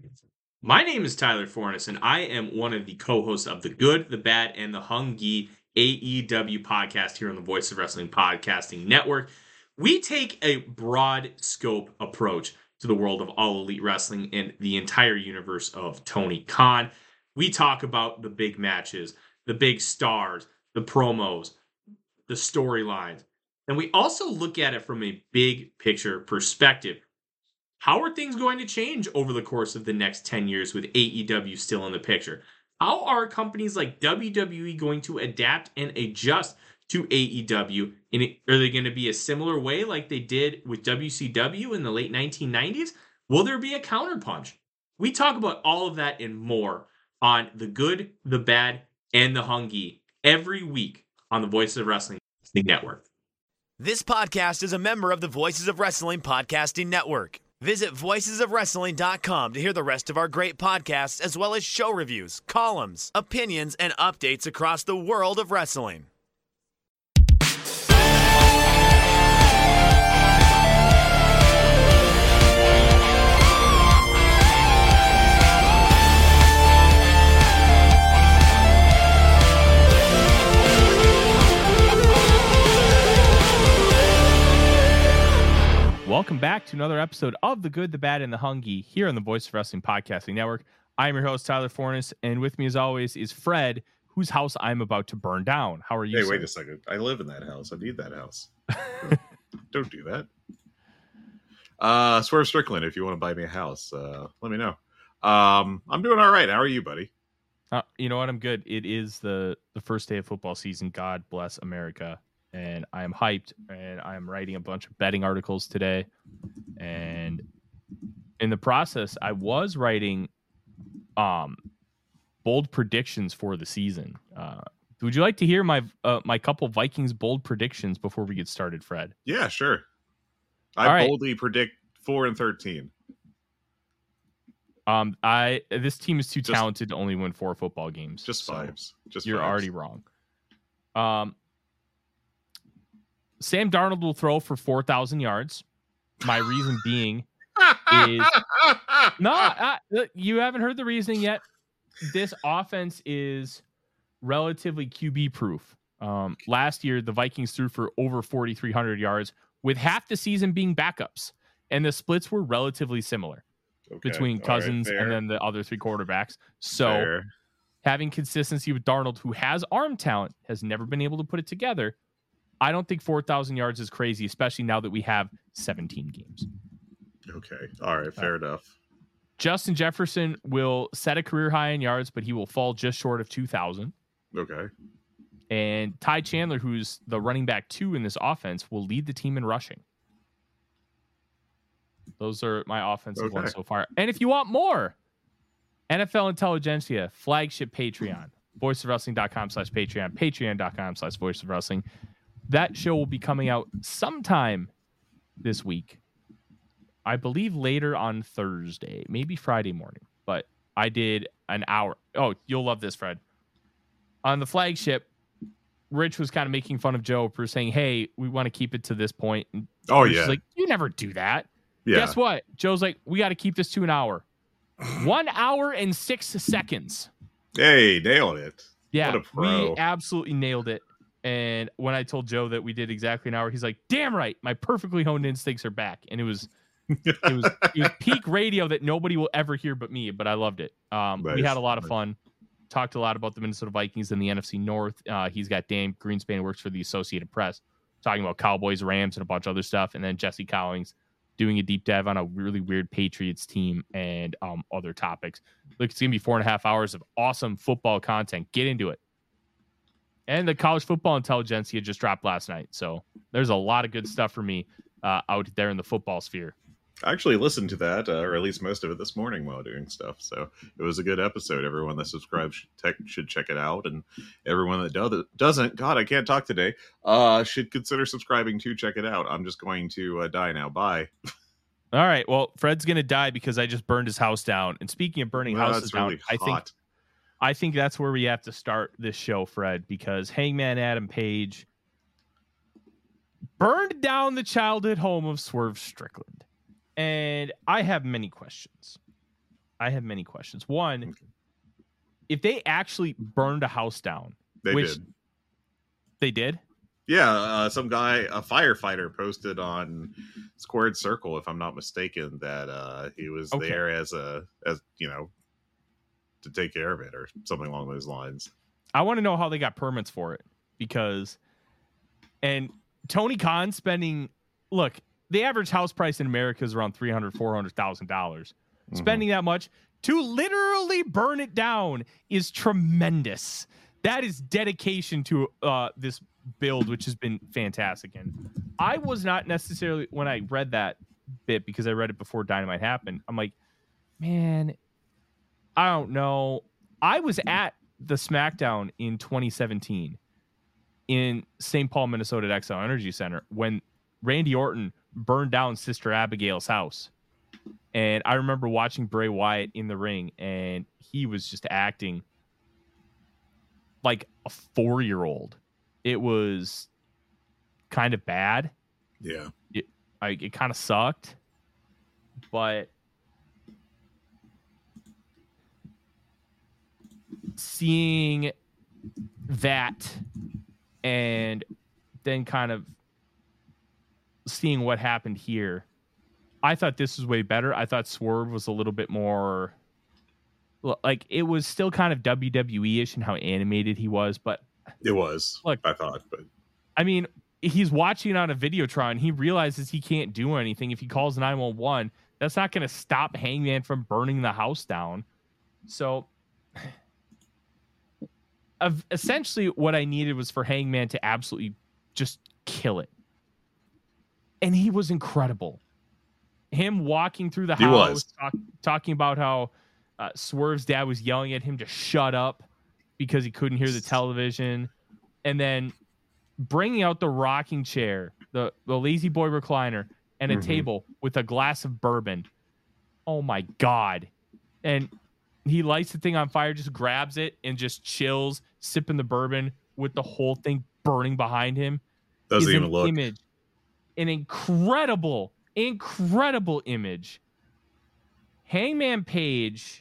My name is Tyler Fornes, and I am one of the co-hosts of the Good, the Bad, and the Hungy AEW podcast here on the Voice of Wrestling Podcasting Network. We take a broad scope approach to the world of All Elite Wrestling and the entire universe of Tony Khan. We talk about the big matches, the big stars, the promos, the storylines, and we also look at it from a big picture perspective. How are things going to change over the course of the next 10 years with AEW still in the picture? How are companies like WWE going to adapt and adjust to AEW? Are they going to be a similar way like they did with WCW in the late 1990s? Will there be a counterpunch? We talk about all of that and more on The Good, the Bad, and the Hungy every week on the Voices of Wrestling Network. This podcast is a member of the Voices of Wrestling Podcasting Network. Visit voicesofwrestling.com to hear the rest of our great podcasts, as well as show reviews, columns, opinions, and updates across the world of wrestling. Welcome back to another episode of The Good, the Bad, and the Hungy here on the Voice of Wrestling Podcasting Network. I am your host, Tyler Fornes, and with me as always is Fred, whose house I'm about to burn down. How are you, Hey, sir? wait a second. I live in that house. I need that house. Don't do that. Swerve Strickland, if you want to buy me a house, let me know. I'm doing all right. How are you, buddy? You know what? I'm good. It is the first day of football season. God bless America. And I am hyped, and I am writing a bunch of betting articles today. And in the process, I was writing bold predictions for the season. Would you like to hear my couple Vikings bold predictions before we get started, Fred? Yeah, sure. I boldly predict 4-13. This team is too talented to only win 4 football games. Just vibes. You're already wrong. Sam Darnold will throw for 4,000 yards. My reason being is you haven't heard the reasoning yet. This offense is relatively QB proof. Last year, the Vikings threw for over 4,300 yards with half the season being backups, and the splits were relatively similar between Cousins and then the other 3 quarterbacks. So having consistency with Darnold, who has arm talent, has never been able to put it together. I don't think 4,000 yards is crazy, especially now that we have 17 games. Okay. All right. Fair enough. Justin Jefferson will set a career high in yards, but he will fall just short of 2,000. Okay. And Ty Chandler, who's the running back 2 in this offense, will lead the team in rushing. Those are my offensive ones so far. And if you want more, NFL Intelligentsia, flagship Patreon, voiceofwrestling.com/Patreon, patreon.com/voiceofwrestling. That show will be coming out sometime this week. I believe later on Thursday, maybe Friday morning. But I did an hour. Oh, you'll love this, Fred. On the flagship, Rich was kind of making fun of Joe for saying, hey, we want to keep it to this point. And Rich like, you never do that. Yeah. Guess what? Joe's like, we got to keep this to an hour. 1 hour and 6 seconds. Hey, nailed it. Yeah, what a pro. We absolutely nailed it. And when I told Joe that we did exactly an hour, he's like, damn right, my perfectly honed instincts are back. And it was peak radio that nobody will ever hear but me, but I loved it. Nice. We had a lot of fun. Talked a lot about the Minnesota Vikings in the NFC North. He's got Dan Greenspan, who works for the Associated Press, talking about Cowboys, Rams, and a bunch of other stuff. And then Jesse Cowlings doing a deep dive on a really weird Patriots team and other topics. Look, it's going to be 4.5 hours of awesome football content. Get into it. And the college football intelligentsia just dropped last night. So there's a lot of good stuff for me out there in the football sphere. I actually listened to that, or at least most of it this morning while doing stuff. So it was a good episode. Everyone that subscribes should check it out. And everyone that doesn't, God, I can't talk today, should consider subscribing to check it out. I'm just going to die now. Bye. All right. Well, Fred's going to die because I just burned his house down. And speaking of burning houses down, I think that's where we have to start this show, Fred, because Hangman Adam Page burned down the childhood home of Swerve Strickland. And I have many questions. I have many questions. One, Okay. if they actually burned a house down, They which did. they did. Yeah, some guy, a firefighter, posted on Squared Circle, if I'm not mistaken, that he was Okay. there as you know, to take care of it or something along those lines. I want to know how they got permits for it because, and Tony Khan spending, look, the average house price in America is around $300,000-$400,000. Spending that much to literally burn it down is tremendous. That is dedication to this build, which has been fantastic. And I was not necessarily, when I read that bit, because I read it before Dynamite happened, I'm like, man, I don't know. I was at the SmackDown in 2017 in St. Paul, Minnesota at Xcel Energy Center when Randy Orton burned down Sister Abigail's house. And I remember watching Bray Wyatt in the ring, and he was just acting like a 4-year-old. It was kind of bad. Yeah. It kind of sucked. But seeing that and then kind of seeing what happened here, I thought this was way better. I thought Swerve was a little bit more like, it was still kind of WWE-ish in how animated he was, but It was, look, I thought, but I mean, he's watching on a Videotron. He realizes he can't do anything. If he calls 911, that's not going to stop Hangman from burning the house down. So essentially what I needed was for Hangman to absolutely just kill it. And he was incredible. Him walking through the house, talking about how Swerve's dad was yelling at him to shut up because he couldn't hear the television. And then bringing out the rocking chair, the lazy boy recliner, and a table with a glass of bourbon. Oh my God. And he lights the thing on fire, just grabs it and just chills, sipping the bourbon with the whole thing burning behind him. doesn't even look. Image, an incredible image. Hangman Page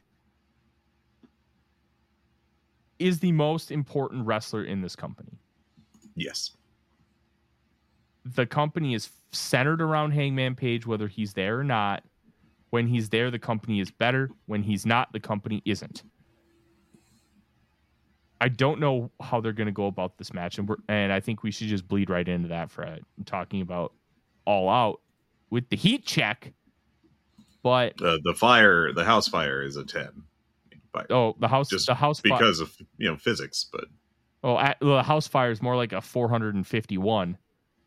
is the most important wrestler in this company. Yes. The company is centered around Hangman Page, whether he's there or not. When he's there, the company is better. When he's not, the company isn't. I don't know how they're going to go about this match, and I think we should just bleed right into that, Fred. I'm talking about All Out with the heat check, but the house fire is a 10. the house because of physics, but the house fire is more like a 451.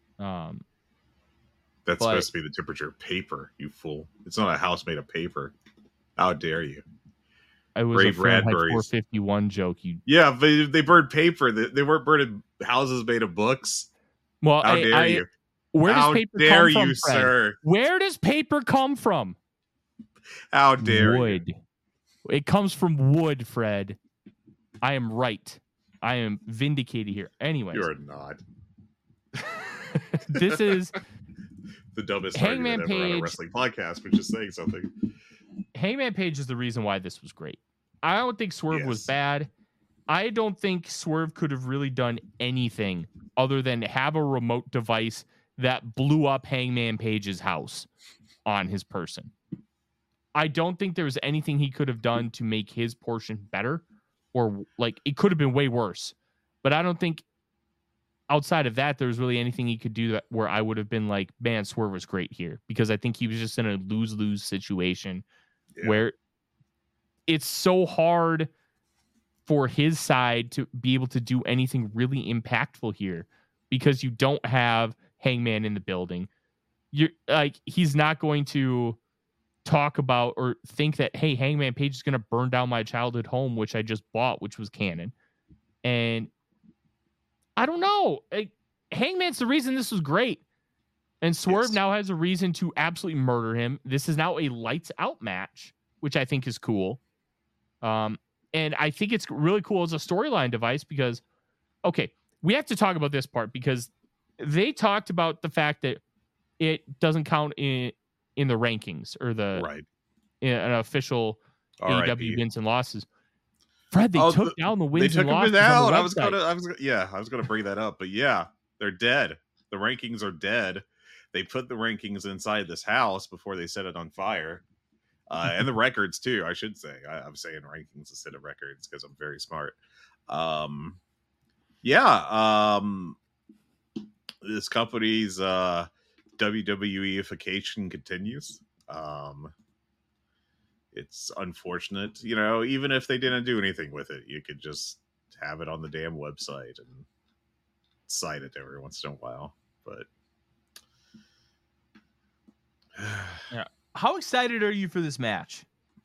That's supposed to be the temperature of paper, you fool. It's not a house made of paper. How dare you? I was Brave a Fahrenheit Radburys. 451 joke. Yeah, they burned paper. They weren't burning houses made of books. Well, How dare you? Where does How paper dare come from, you, Fred? sir? Where does paper come from? How dare you? Wood. It comes from wood, Fred. I am right. I am vindicated here. Anyways. You're not. This is the dumbest Hangman argument ever on a Page. wrestling podcast, which is saying something. Hangman Page is the reason why this was great. I don't think Swerve was Yes. bad. I don't think Swerve could have really done anything other than have a remote device that blew up Hangman Page's house on his person. I don't think there was anything he could have done to make his portion better, or like it could have been way worse. But I don't think outside of that, there was really anything he could do that where I would have been like, man, Swerve was great here, because I think he was just in a lose-lose situation where it's so hard for his side to be able to do anything really impactful here because you don't have Hangman in the building. You're like, he's not going to talk about or think that, hey, Hangman Page is going to burn down my childhood home, which I just bought, which was canon. And I don't know. Hangman's the reason this was great. And Swerve now has a reason to absolutely murder him. This is now a lights out match, which I think is cool. And I think it's really cool as a storyline device because, okay, we have to talk about this part because they talked about the fact that it doesn't count in the rankings or the an official AEW wins and losses. Fred, they took down the wins they took and losses down. on the I was website. gonna bring that up, but yeah, they're dead. The rankings are dead. They put the rankings inside this house before they set it on fire, and the records too. I should say. I'm saying rankings instead of records because I'm very smart. This company's WWEification continues. It's unfortunate, even if they didn't do anything with it, you could just have it on the damn website and cite it every once in a while. But yeah. How excited are you for this match?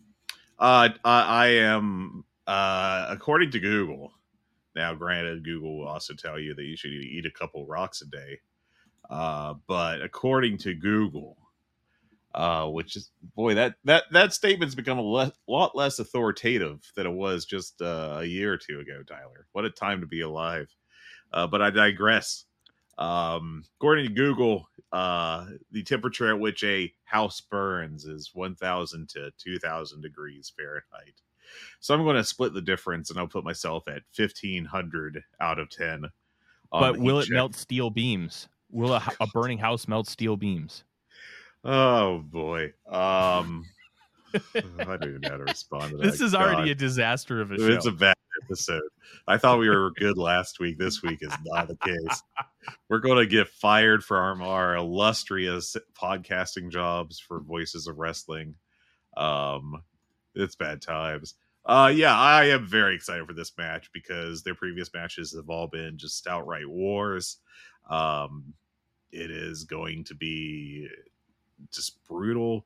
I am, according to Google. Now, granted, Google will also tell you that you should eat a couple rocks a day. But according to Google, which is, boy, that statement's become a lot less authoritative than it was just a year or two ago, Tyler. What a time to be alive. But I digress. According to Google, the temperature at which a house burns is 1,000 to 2,000 degrees Fahrenheit. So I'm going to split the difference, and I'll put myself at 1,500 out of 10. But will it melt steel beams? Will a burning house melt steel beams? Oh boy. I don't even know how to respond to that. This is already a disaster of a show. It's a bad episode. I thought we were good last week. This week is not the case. We're going to get fired from our illustrious podcasting jobs for Voices of Wrestling. It's bad times. Yeah, I am very excited for this match because their previous matches have all been just outright wars. It is going to be just brutal.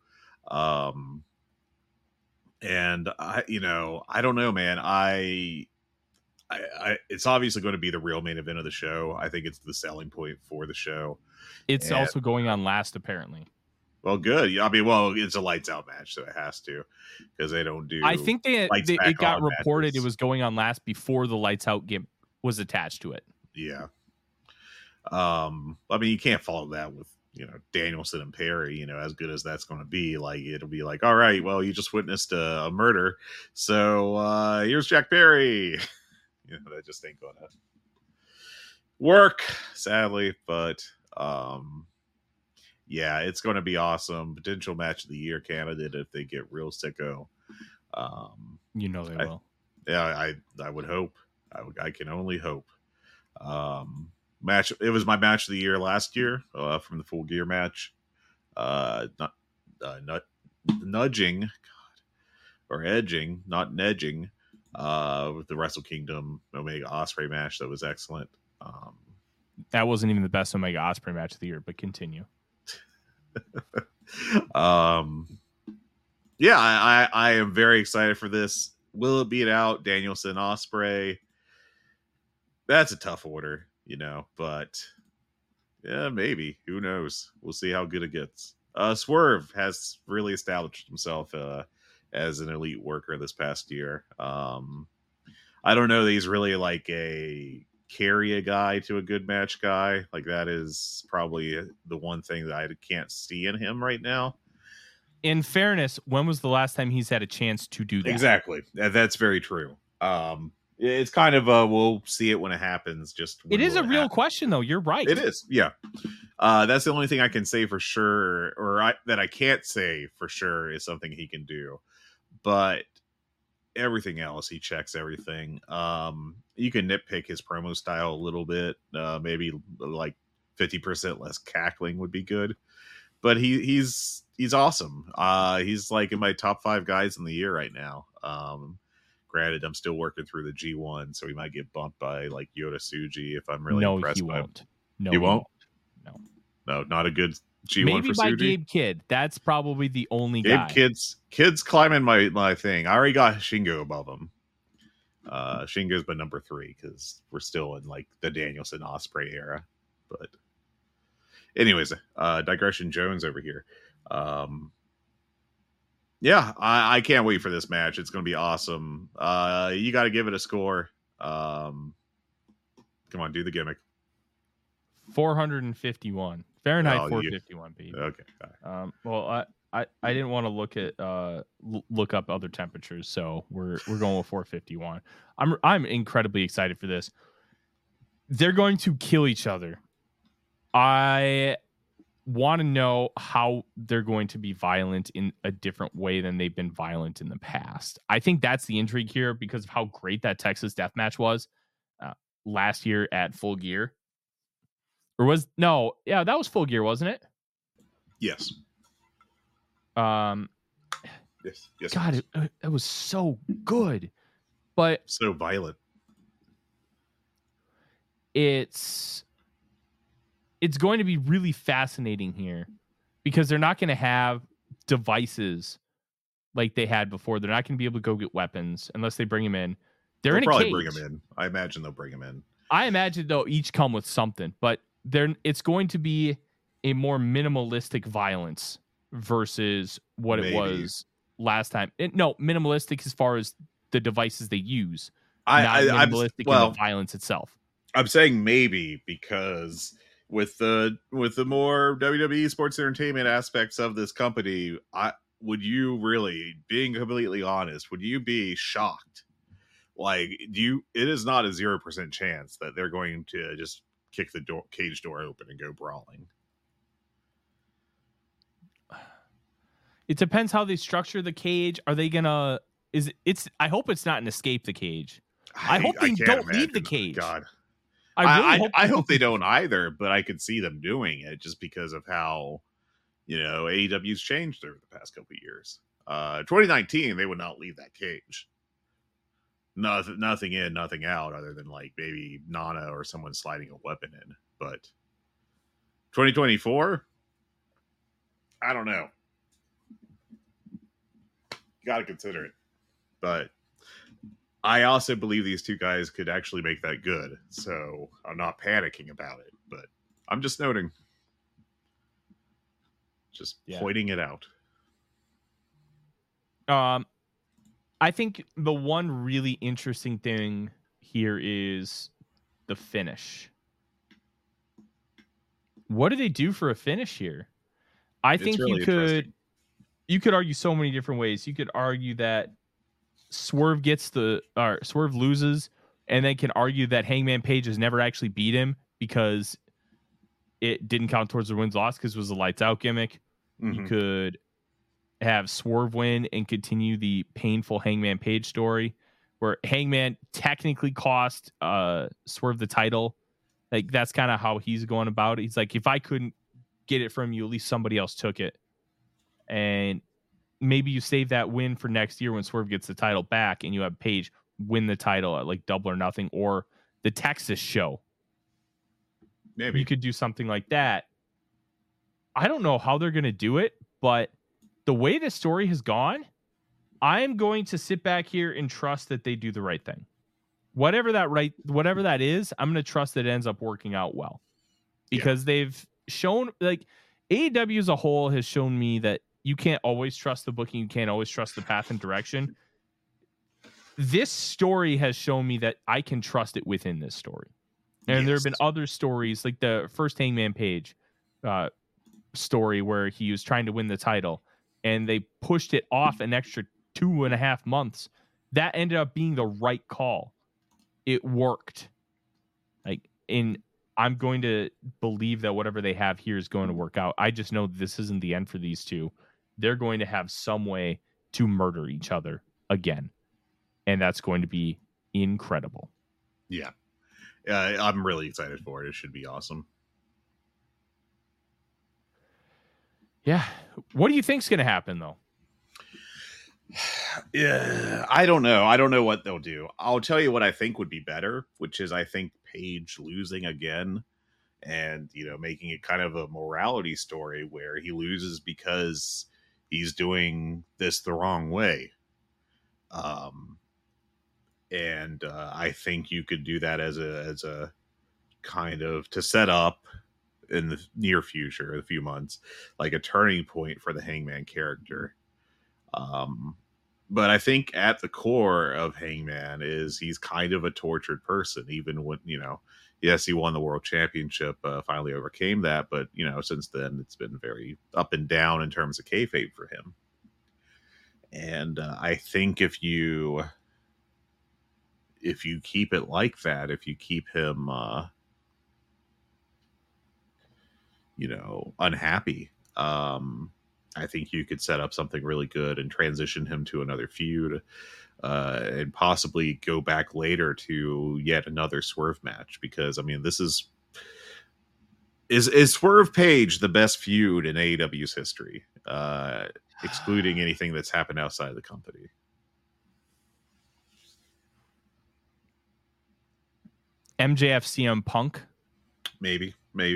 And I don't know, man. I it's obviously going to be the real main event of the show. I think it's the selling point for the show. It's also going on last, apparently. Well, good. I mean, it's a lights out match, so it has to, because they don't do. I think it got reported matches. It was going on last before the lights out game was attached to it. Yeah. I mean, you can't follow that with Danielson and Perry. As good as that's going to be, like it'll be like, all right, well, you just witnessed a murder, so here's Jack Perry. That just ain't gonna work, sadly. But yeah, it's going to be awesome. Potential match of the year candidate if they get real sicko. They will. Yeah, I would hope. I can only hope. Match. It was my match of the year last year from the Full Gear match. Nudging, God, or edging, not nedging. With the Wrestle Kingdom Omega Ospreay match that was excellent. That wasn't even the best Omega Ospreay match of the year, but continue. Yeah, I am very excited for this. Will it beat out Danielson Ospreay? That's a tough order, but yeah, maybe. Who knows? We'll see how good it gets. Swerve has really established himself as an elite worker this past year. I don't know that he's really like a carry a guy to a good match guy. Like that is probably the one thing that I can't see in him right now. In fairness, when was the last time he's had a chance to do that? Exactly. That's very true. It's kind of we'll see it when it happens. It is a real question, though. You're right. It is. Yeah. That's the only thing I can say for sure, that I can't say for sure is something he can do. But everything else, he checks everything. You can nitpick his promo style a little bit. Maybe like 50% less cackling would be good. But he's awesome. He's like in my top 5 guys in the year right now. Granted, I'm still working through the G1, so he might get bumped by like Yota Tsuji if I'm really impressed by him. No, he won't. No, not a good G1 maybe for by Tsuji. Gabe Kidd. That's probably the only guy. Kidd's climbing my thing. I already got Shingo above him. Shingo's been number 3 because we're still in like the Danielson Ospreay era. But anyways, digression Jones over here. Yeah, I can't wait for this match. It's going to be awesome. You got to give it a score. Come on, do the gimmick. 451 Fahrenheit. 451, baby. Okay. Well, I didn't want to look up other temperatures, so we're going with 451. I'm incredibly excited for this. They're going to kill each other. I want to know how they're going to be violent in a different way than they've been violent in the past. I think that's the intrigue here because of how great that Texas death match was last year at Full Gear. That was Full Gear, wasn't it? Yes. Yes. God, it was so good, but so violent. It's going to be really fascinating here because they're not going to have devices like they had before. They're not going to be able to go get weapons unless they bring them in. They'll probably bring them in. I imagine they'll bring them in. I imagine they'll each come with something, but it's going to be a more minimalistic violence versus what it was last time. Minimalistic as far as the devices they use, not minimalistic in the violence itself. I'm saying maybe because with the more WWE sports entertainment aspects of this company, would you really, being completely honest, would you be shocked? Like, it is not a 0% chance that they're going to just kick the cage door open and go brawling. It depends how they structure the cage. Are they gonna? I hope it's not an escape the cage. I hope they don't leave the cage. God, I hope they don't either. But I could see them doing it just because of how AEW's changed over the past couple of years. 2019, they would not leave that cage. Nothing in, nothing out, other than like maybe Nana or someone sliding a weapon in. But 2024, I don't know. Got to consider it. But I also believe these two guys could actually make that good. So I'm not panicking about it, but I'm just noting. Just pointing it out. I think the one really interesting thing here is the finish. What do they do for a finish here? I think really you could argue so many different ways. You could argue that Swerve loses, and they can argue that Hangman Page has never actually beat him because it didn't count towards the wins-loss because it was a lights out gimmick. Mm-hmm. You could have Swerve win and continue the painful Hangman Page story where Hangman technically cost Swerve the title. Like, that's kind of how he's going about it. He's like, if I couldn't get it from you, at least somebody else took it. And maybe you save that win for next year when Swerve gets the title back and you have Page win the title at like Double or Nothing or the Texas show. Maybe you could do something like that. I don't know how they're going to do it, but the way the story has gone, I'm going to sit back here and trust that they do the right thing. Whatever that is, I'm going to trust that it ends up working out well. Because they've shown, like, AEW as a whole has shown me that you can't always trust the booking, you can't always trust the path and direction. This story has shown me that I can trust it within this story. And there have been other stories, like the first Hangman Page story where he was trying to win the title and they pushed it off an extra 2.5 months. That ended up being the right call. It worked. I'm going to believe that whatever they have here is going to work out. I just know this isn't the end for these two. They're going to have some way to murder each other again. And that's going to be incredible. Yeah. I'm really excited for it. It should be awesome. Yeah. What do you think's going to happen, though? Yeah, I don't know. I don't know what they'll do. I'll tell you what I think would be better, which is I think Page losing again and, making it kind of a morality story where he loses because he's doing this the wrong way. And I think you could do that as a kind of to set up in the near future, a few months, like a turning point for the Hangman character. But I think at the core of Hangman is he's kind of a tortured person, even when, yes, he won the world championship, finally overcame that, but since then it's been very up and down in terms of kayfabe for him. And I think if you keep it like that, if you keep him unhappy, I think you could set up something really good and transition him to another feud, and possibly go back later to yet another Swerve match. Because this is Swerve Page the best feud in AEW's history, excluding anything that's happened outside the company. MJF CM Punk, Maybe.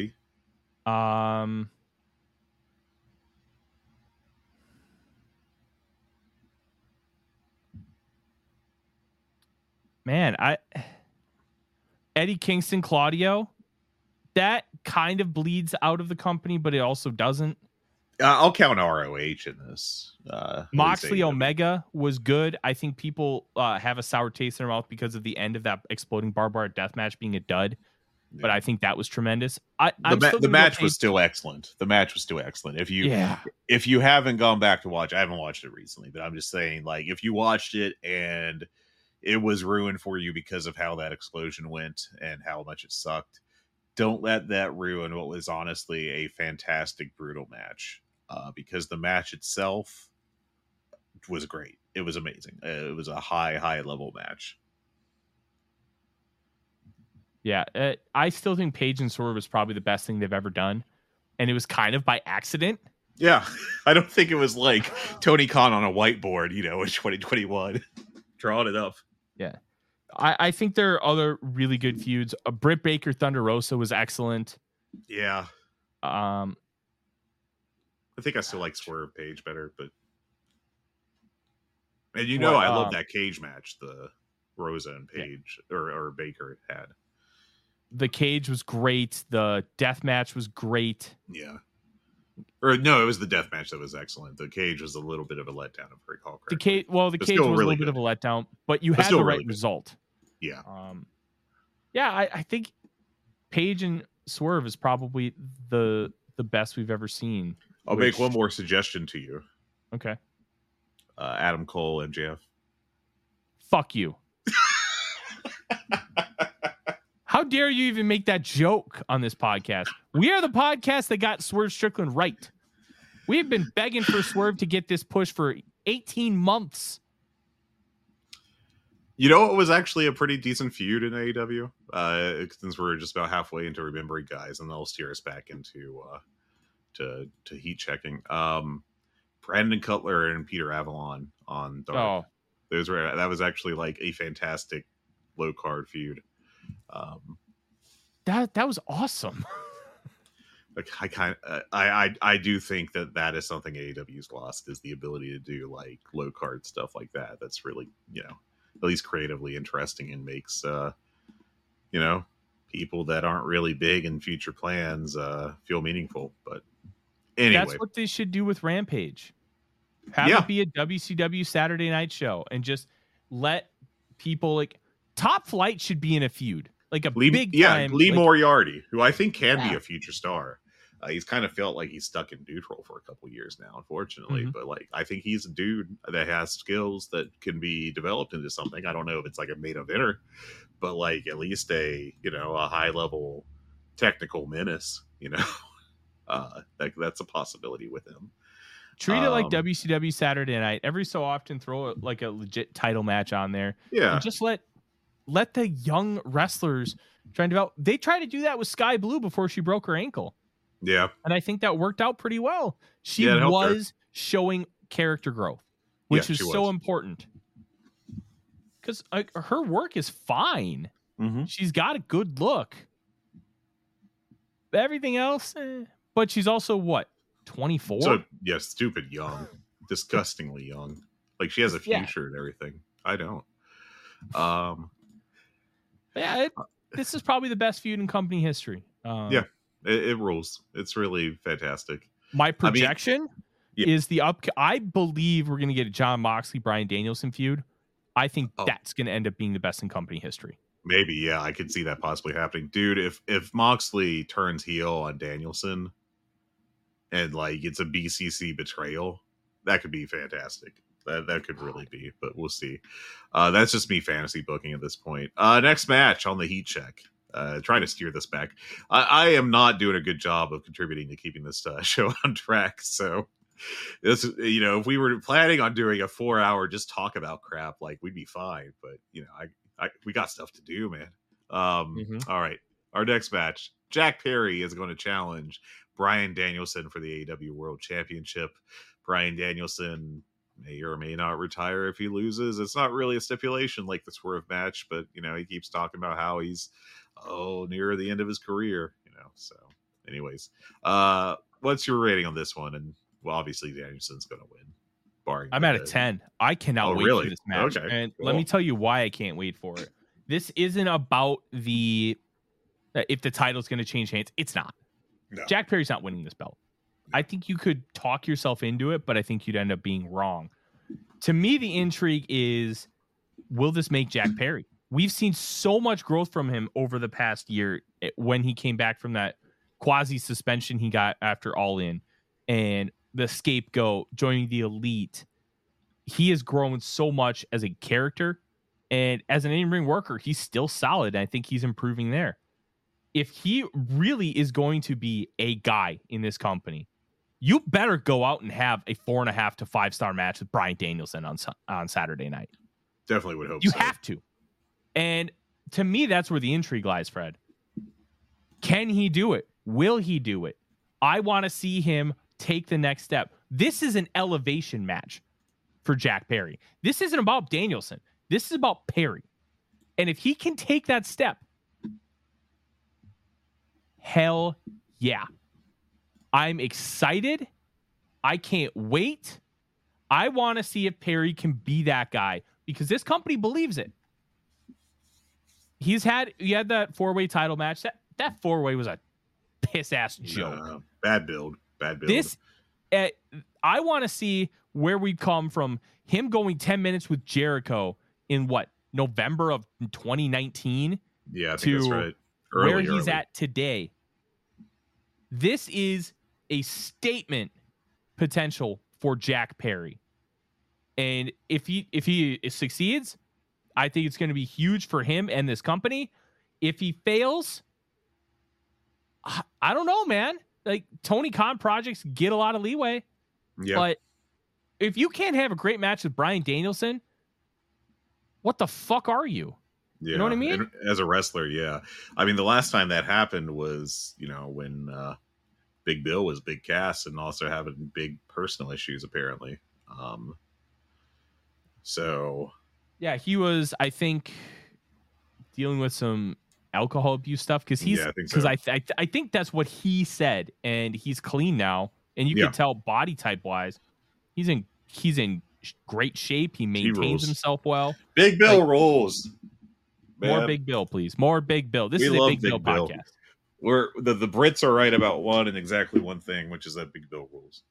Man, Eddie Kingston, Claudio, that kind of bleeds out of the company, but it also doesn't. I'll count ROH in this. Moxley Omega was good. I think people have a sour taste in their mouth because of the end of that exploding barbed wire death match being a dud. Yeah. But I think that was tremendous. The match was still excellent. The match was still excellent. If you haven't gone back to watch, I haven't watched it recently, but I'm just saying, like, if you watched it and it was ruined for you because of how that explosion went and how much it sucked, don't let that ruin what was honestly a fantastic, brutal match. Because the match itself was great. It was amazing. It was a high level match. Yeah, I still think Page and Swerve was probably the best thing they've ever done. And it was kind of by accident. Yeah, I don't think it was like Tony Khan on a whiteboard, in 2021, drawing it up. Yeah. I think there are other really good feuds. Britt Baker, Thunder Rosa was excellent. Yeah. I think I still like Swerve Page better, but... And I love that cage match the Rosa and Page, or Baker had. The cage was great. The death match was great. Yeah. Or no, it was the death match that was excellent. The cage was a little bit of a letdown, if I recall correctly. The cage was a little bit of a letdown, but you had the right result. Yeah. I think Page and Swerve is probably the best we've ever seen. I'll make one more suggestion to you. Okay. Adam Cole, MJF. Fuck you. How dare you even make that joke on this podcast? We are the podcast that got Swerve Strickland right. We've been begging for Swerve to get this push for 18 months. It was actually a pretty decent feud in AEW. Since we're just about halfway into remembering guys, and they'll steer us back into to heat checking. Brandon Cutler and Peter Avalon on Dark. That was actually like a fantastic low card feud. That was awesome. Like I do think that is something AEW's lost, is the ability to do like low card stuff like that. That's really at least creatively interesting and makes people that aren't really big in future plans feel meaningful. But anyway, that's what they should do with Rampage. Have it be a WCW Saturday night show and just let people like Top Flight should be in a feud. Like a big time. Lee Moriarty, who I think can be a future star. He's kind of felt like he's stuck in neutral for a couple years now, unfortunately. Mm-hmm. But like, I think he's a dude that has skills that can be developed into something. I don't know if it's like a main eventer, but like at least a high level technical menace. That's a possibility with him. Treat it like WCW Saturday night. Every so often, throw like a legit title match on there. Yeah, and just let the young wrestlers try and develop. They tried to do that with Sky Blue before she broke her ankle. Yeah. And I think that worked out pretty well. She was showing character growth, which was so important. Because her work is fine. Mm-hmm. She's got a good look. Everything else, but she's also what, 24? So stupid young, disgustingly young. Like she has a future and everything. I don't. This is probably the best feud in company history. It rules. It's really fantastic. My projection is I believe we're going to get a John Moxley, Bryan Danielson feud. I think that's going to end up being the best in company history. Maybe, yeah, I could see that possibly happening. Dude, if Moxley turns heel on Danielson and like it's a BCC betrayal, that could be fantastic. That could really be, but we'll see. That's just me fantasy booking at this point. Next match on the Heat Check. Trying to steer this back. I am not doing a good job of contributing to keeping this show on track. So this, if we were planning on doing a 4-hour just talk about crap, like we'd be fine. But we got stuff to do, man. All right, our next match, Jack Perry is going to challenge Bryan Danielson for the AEW World Championship. Bryan Danielson may or may not retire if he loses. It's not really a stipulation like the Swerve match, but he keeps talking about how he's near the end of his career. So anyways, what's your rating on this one? And well, obviously Danielson's going to win. I'm at a 10. I cannot wait for this match. Okay, and cool. Let me tell you why I can't wait for it. This isn't about if the title's going to change hands. It's not. No. Jack Perry's not winning this belt. I think you could talk yourself into it, but I think you'd end up being wrong. To me, the intrigue is, will this make Jack Perry? We've seen so much growth from him over the past year when he came back from that quasi suspension he got after All In and the Scapegoat, joining the Elite. He has grown so much as a character, and as an in-ring worker, he's still solid. And I think he's improving there. If he really is going to be a guy in this company, you better go out and have a 4.5 to 5-star match with Bryan Danielson on Saturday night. Definitely would hope you so. have to. And to me, that's where the intrigue lies, Fred. Can he do it? Will he do it? I want to see him take the next step. This is an elevation match for Jack Perry. This isn't about Danielson. This is about Perry. And if he can take that step, hell yeah. I'm excited. I can't wait. I want to see if Perry can be that guy because this company believes it. He had that 4-way title match. That 4-way was a piss ass joke. Bad build. This, I want to see where we come from him going 10 minutes with Jericho in November of 2019. Yeah, I think that's right. Where he's at today. This is a statement potential for Jack Perry. And if he succeeds, I think it's going to be huge for him and this company. If he fails, I don't know, man. Like, Tony Khan projects get a lot of leeway. Yeah. But if you can't have a great match with Bryan Danielson, what the fuck are you? Yeah. You know what I mean? And as a wrestler, yeah. I mean, the last time that happened was, when Big Bill was Big Cass and also having big personal issues, apparently. So... Yeah, he was, I think, dealing with some alcohol abuse stuff because I think that's what he said, and he's clean now, and you can tell body type wise, he's in great shape. He maintains himself well. Big Bill rules. More Big Bill, please. More Big Bill. This is a Big Bill podcast. We're the Brits are right about one and exactly one thing, which is that Big Bill rules.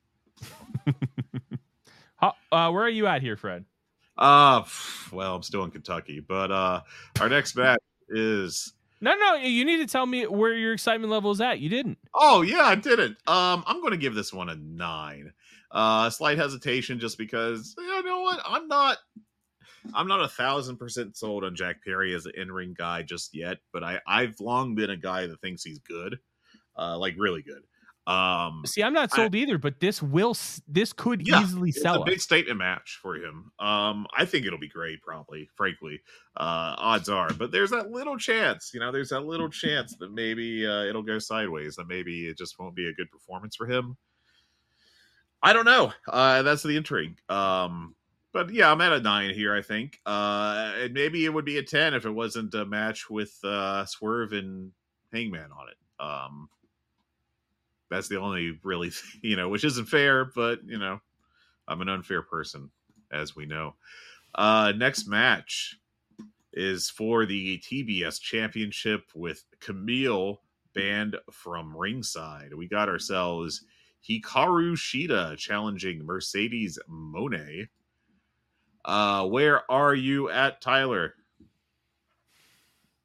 Where are you at here, Fred? Well, I'm still in Kentucky, but our next match is no. You need to tell me where your excitement level is at. You didn't. Oh yeah, I didn't. I'm going to give this one a 9. Slight hesitation, just because you know what, I'm not 1,000% sold on Jack Perry as an in-ring guy just yet, but I've long been a guy that thinks he's good, like really good. See, I'm not sold either, but this could easily sell. It's a big statement match for him. I think it'll be great, probably, frankly. Odds are, but there's that little chance, that maybe it'll go sideways, that maybe it just won't be a good performance for him. I don't know. That's the intrigue. But yeah, I'm at a 9 here, I think. And maybe it would be a 10 if it wasn't a match with Swerve and Hangman on it. That's the only really, which isn't fair, but, I'm an unfair person, as we know. Next match is for the TBS Championship with Camille banned from ringside. We got ourselves Hikaru Shida challenging Mercedes Moné. Where are you at, Tyler?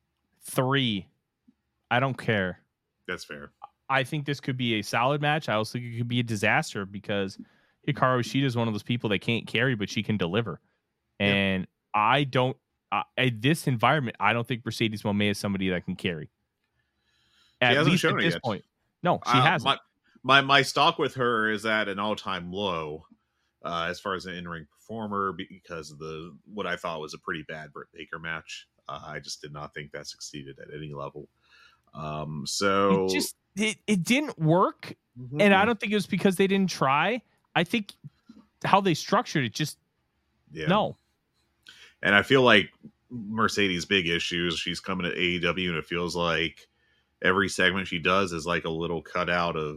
3. I don't care. That's fair. I think this could be a solid match. I also think it could be a disaster because Hikaru Shida is one of those people that can't carry, but she can deliver. And I don't, in this environment, I don't think Mercedes Monet is somebody that can carry. At least at this point. No, she hasn't. My stock with her is at an all-time low as far as an in-ring performer because of what I thought was a pretty bad Britt Baker match. I just did not think that succeeded at any level. So it didn't work, and I don't think it was because they didn't try. I think how they structured it just no. And I feel like Mercedes' big issues, she's coming to AEW, and it feels like every segment she does is like a little cutout of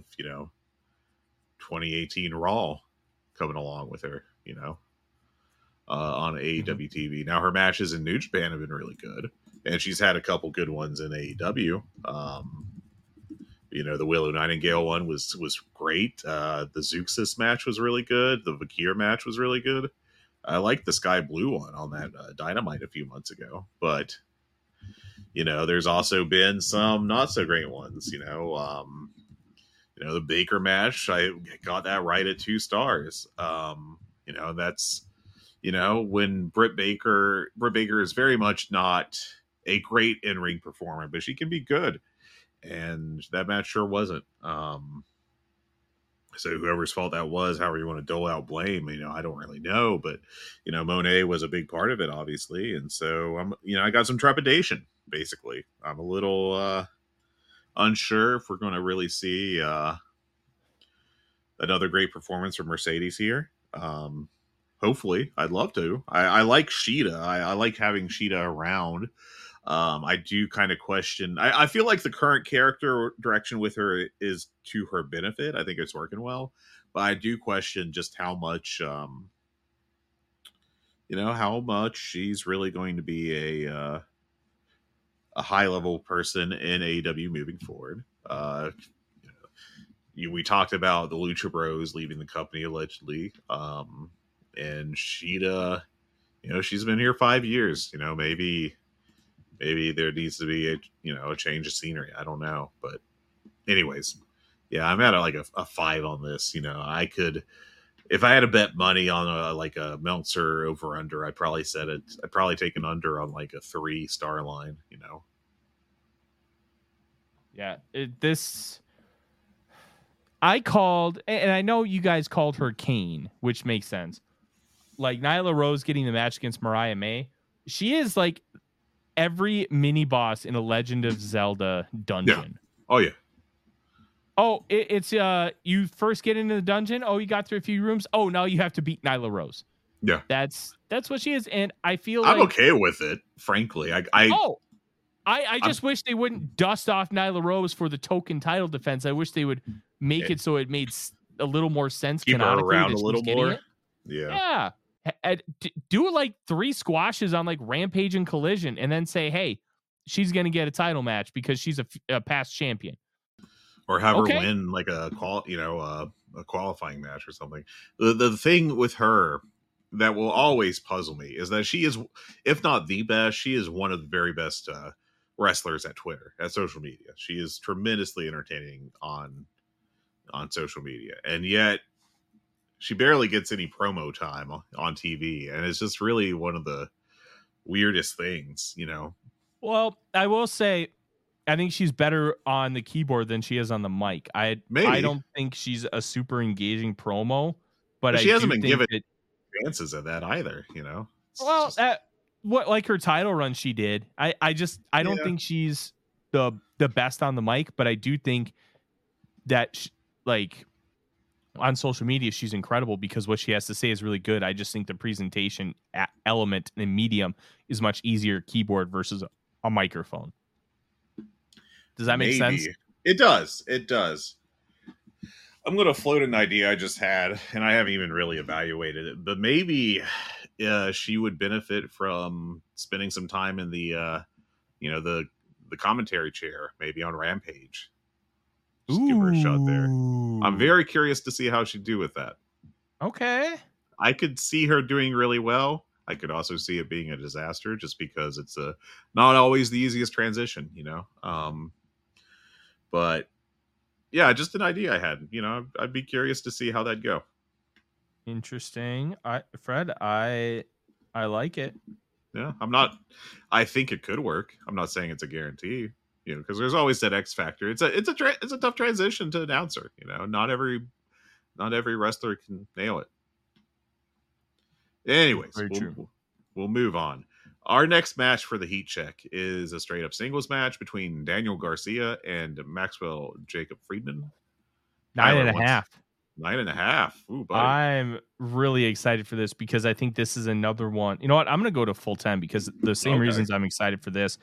2018 Raw coming along with her, on AEW TV. Now her matches in New Japan have been really good, and she's had a couple good ones in AEW. The Willow Nightingale one was great. The Zeuxis match was really good. The Vakir match was really good. I liked the Sky Blue one on that Dynamite a few months ago, but there's also been some not so great ones. The Baker match, I got that right at 2 stars. That's when Britt Baker is very much not a great in-ring performer, but she can be good. And that match sure wasn't. So whoever's fault that was, however you want to dole out blame, I don't really know. But, Monet was a big part of it, obviously. And so, I got some trepidation, basically. I'm a little unsure if we're going to really see another great performance from Mercedes here. Hopefully. I'd love to. I like Shida. I like having Shida around. I do kind of question. I feel like the current character direction with her is to her benefit. I think it's working well, but I do question just how much, how much she's really going to be a high level person in AEW moving forward. We talked about the Lucha Bros leaving the company allegedly, and Shida, she's been here 5 years. Maybe there needs to be a change of scenery. I don't know. But anyways, yeah, I'm at a 5 on this. I could, if I had to bet money on a Meltzer over under, I'd probably take an under on like a 3-star line, Yeah, I called, and I know you guys called her Kane, which makes sense. Like Nyla Rose getting the match against Mariah May. She is like every mini boss in a Legend of Zelda dungeon. Yeah. Oh yeah. Oh, it's you first get into the dungeon. Oh, you got through a few rooms. Oh, now you have to beat Nyla Rose. Yeah. That's what she is, and I feel I'm okay with it, frankly. I just wish they wouldn't dust off Nyla Rose for the token title defense. I wish they would make it so it made a little more sense. Keep her around a little more. Yeah. Do like 3 squashes on like Rampage and Collision, and then say, "Hey, she's gonna get a title match because she's a past champion." Or have her win like a qualifying match or something. The thing with her that will always puzzle me is that she is, if not the best, she is one of the very best wrestlers at Twitter, at social media. She is tremendously entertaining on social media, and yet she barely gets any promo time on TV, and it's just really one of the weirdest things, Well, I will say, I think she's better on the keyboard than she is on the mic. I don't think she's a super engaging promo, but she hasn't been given chances at that either, Well, what like her title run she did. I don't think she's the best on the mic, but I do think that on social media she's incredible because what she has to say is really good. I just think the presentation element and medium is much easier keyboard versus a microphone. Does that make sense? It does. I'm going to float an idea I just had, and I haven't even really evaluated it, but maybe she would benefit from spending some time in the commentary chair, maybe on Rampage. Just give her a shot there. I'm very curious to see how she'd do with that. Okay. I could see her doing really well. I could also see it being a disaster just because it's not always the easiest transition, but yeah, just an idea I had. I'd be curious to see how that'd go. Interesting. Fred, I like it. Yeah, I think it could work. I'm not saying it's a guarantee, because there's always that X factor. It's a tough transition to announcer. Not every wrestler can nail it. Anyways, we'll move on. Our next match for the heat check is a straight up singles match between Daniel Garcia and Maxwell Jacob Friedman. 9.5. 9.5. Ooh, buddy. I'm really excited for this because I think this is another one. You know what? I'm going to go to full 10 because the same reasons I'm excited for this.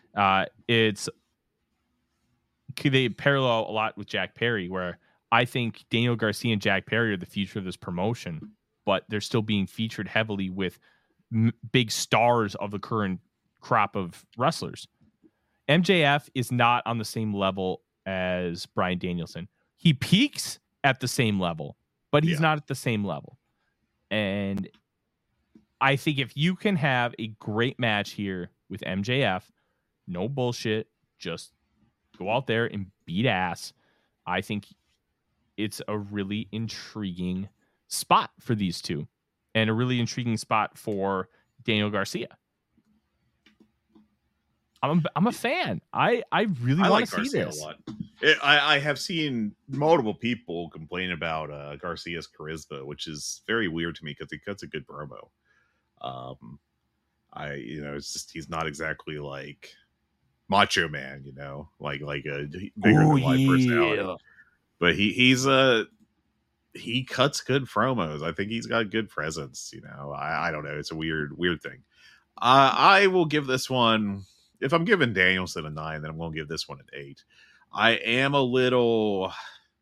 They parallel a lot with Jack Perry, where I think Daniel Garcia and Jack Perry are the future of this promotion, but they're still being featured heavily with big stars of the current crop of wrestlers. MJF is not on the same level as Bryan Danielson. He peaks at the same level, but he's not at the same level. And I think if you can have a great match here with MJF, no bullshit, just go out there and beat ass, I think it's a really intriguing spot for these two and a really intriguing spot for Daniel Garcia. I'm a fan. I really want to see this. A lot. I have seen multiple people complain about Garcia's charisma, which is very weird to me because he cuts a good promo. It's just he's not exactly like Macho Man, like a bigger than life personality. But he cuts good promos. I think he's got good presence. I don't know. It's a weird thing. I will give this one. If I'm giving Danielson a 9, then I'm going to give this one an 8. I am a little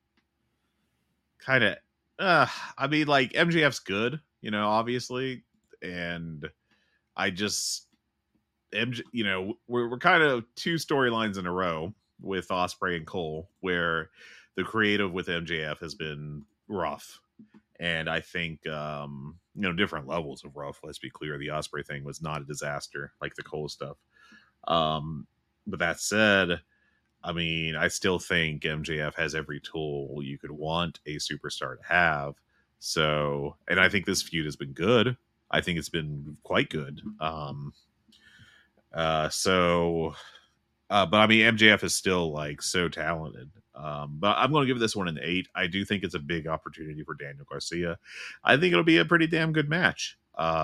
kind of, like MJF's good, obviously. And I just, we're kind of 2 storylines in a row with Ospreay and Cole, where the creative with MJF has been rough. And I think, different levels of rough. Let's be clear. The Ospreay thing was not a disaster like the Cole stuff. But that said, I still think MJF has every tool you could want a superstar to have. So, and I think this feud has been good. I think it's been quite good. But MJF is still like so talented. But I'm going to give this one an 8. I do think it's a big opportunity for Daniel Garcia. I think it'll be a pretty damn good match.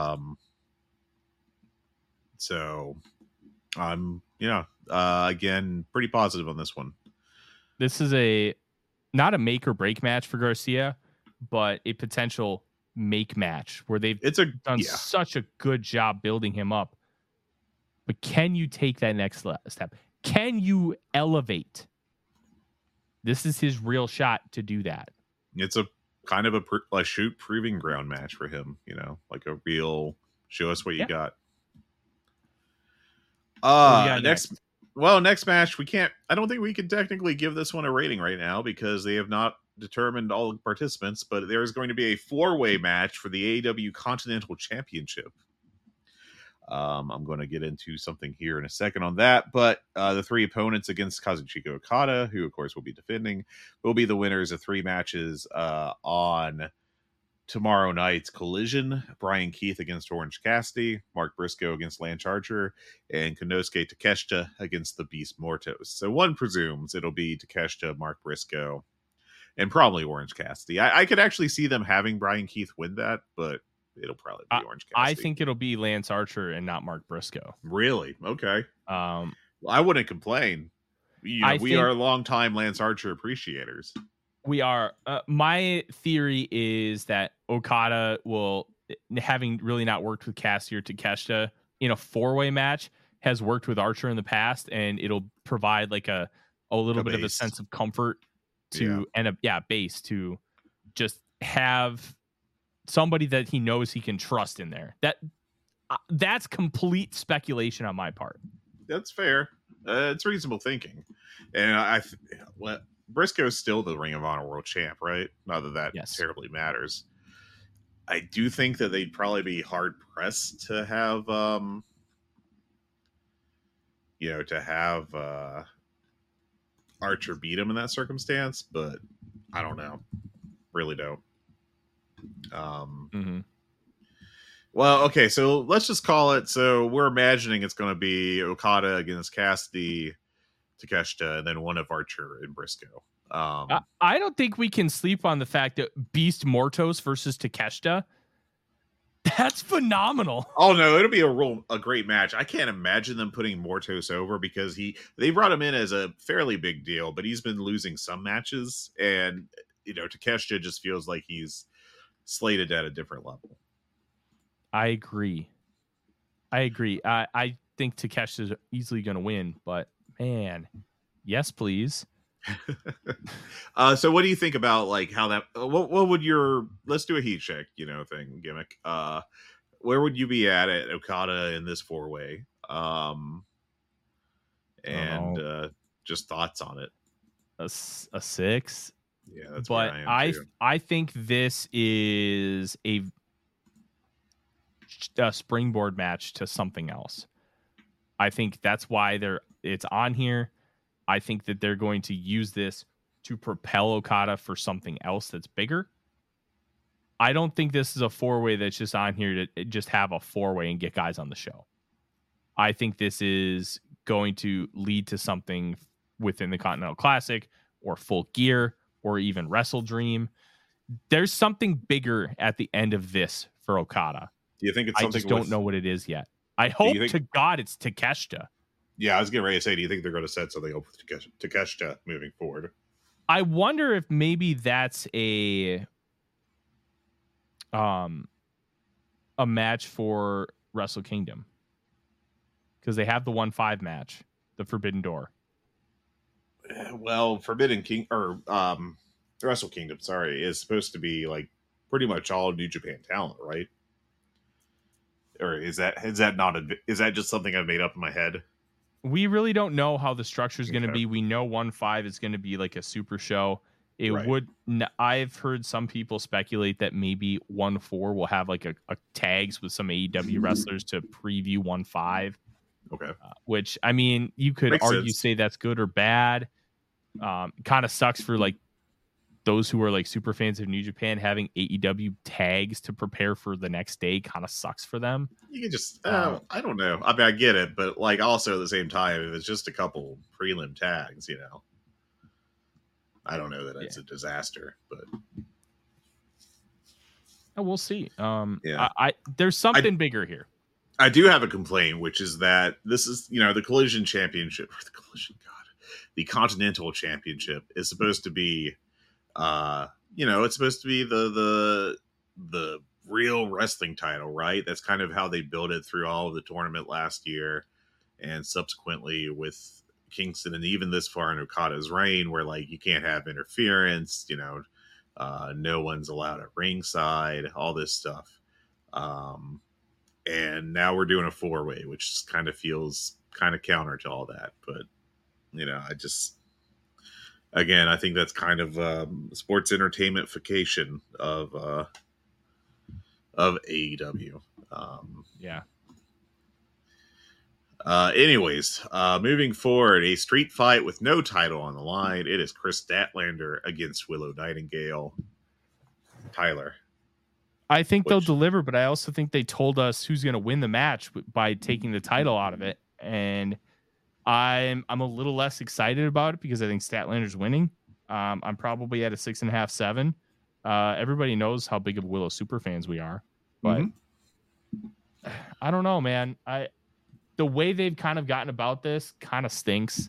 Again, pretty positive on this one. This is not a make or break match for Garcia, but a potential make match where they've done such a good job building him up. But can you take that next step? Can you elevate? This is his real shot to do that. It's a kind of a shoot proving ground match for him, like a real show us what you got. Next match, I don't think we can technically give this one a rating right now because they have not determined all the participants, but there is going to be a 4-way match for the AEW Continental Championship. I'm going to get into something here in a second on that, but the 3 opponents against Kazuchika Okada, who of course will be defending, will be the winners of 3 matches on tomorrow night's Collision. Brian Keith against Orange Cassidy, Mark Briscoe against Lance Archer, and Konosuke Takeshita against the Beast Mortos. So one presumes it'll be Takeshita, Mark Briscoe, and probably Orange Cassidy. I could actually see them having Brian Keith win that, but it'll probably be Orange Cassidy. I think it'll be Lance Archer and not Mark Briscoe. Really? Okay. I wouldn't complain. We are longtime Lance Archer appreciators. We are. My theory is that Okada will, having really not worked with Cassidy or Takeshita in a 4-way match, has worked with Archer in the past, and it'll provide like a little bit of a sense of comfort to base to just have somebody that he knows he can trust in there. That's complete speculation on my part. That's fair. It's reasonable thinking, and Briscoe's still the Ring of Honor World Champ, right? Not that terribly matters. I do think that they'd probably be hard pressed to have, to have Archer beat him in that circumstance, but I don't know. Really don't. Well, okay, so let's just call it. So we're imagining it's going to be Okada against Cassidy, Takeshita, and then one of Archer and Briscoe. I don't think we can sleep on the fact that Beast Mortos versus Takeshita. That's phenomenal. Oh no, it'll be a great match. I can't imagine them putting Mortos over because they brought him in as a fairly big deal, but he's been losing some matches, and Takeshita just feels like he's slated at a different level. I agree. I think Takeshita's easily going to win, but man, yes, please. So what do you think about like how that what would your let's do a heat check thing gimmick, where would you be at Okada in this 4-way, and just thoughts on it? A 6. Yeah, that's but where I am too. I think this is a springboard match to something else. I think that's why it's on here. I think that they're going to use this to propel Okada for something else that's bigger. I don't think this is a 4-way that's just on here to just have a 4-way and get guys on the show. I think this is going to lead to something within the Continental Classic or Full Gear or even Wrestle Dream. There's something bigger at the end of this for Okada. Do you think it's something? I just don't know what it is yet. I hope to God it's Takeshita. Yeah, I was getting ready to say, do you think they're going to set something up with Takeshita moving forward? I wonder if maybe that's a match for Wrestle Kingdom, because they have the 1-5 match, the Forbidden Door. Well, Wrestle Kingdom, is supposed to be like pretty much all New Japan talent, right? Or is that just something I've made up in my head? We really don't know how the structure is going to be. We know 1-5 is going to be like a super show. I've heard some people speculate that maybe 1-4 will have like a tags with some AEW wrestlers to preview 1-5. Okay. Which, I mean, you could say that's good or bad. Kind of sucks for like those who are like super fans of New Japan having AEW tags to prepare for the next day. Kind of sucks for them. You can just, I don't know. I mean, I get it, but like also at the same time, if it's just a couple prelim tags, I don't know that it's a disaster, but we'll see. There's something bigger here. I do have a complaint, which is that this is, the Collision Championship, or the Continental Championship is supposed to be, it's supposed to be the real wrestling title, right? That's kind of how they built it through all of the tournament last year, and subsequently with Kingston, and even this far in Okada's reign, where like you can't have interference, no one's allowed at ringside, all this stuff. And now we're doing a 4-way, which kind of feels kind of counter to all that. But I think that's kind of sports entertainmentification of AEW. Anyways, moving forward, a street fight with no title on the line. It is Chris Statlander against Willow Nightingale. Tyler. I think they'll deliver, but I also think they told us who's going to win the match by taking the title out of it. And I'm a little less excited about it because I think Statlander's winning. I'm probably at a 6.5, 7. Everybody knows how big of Willow super fans we are, but I don't know, man. The way they've kind of gotten about this kind of stinks.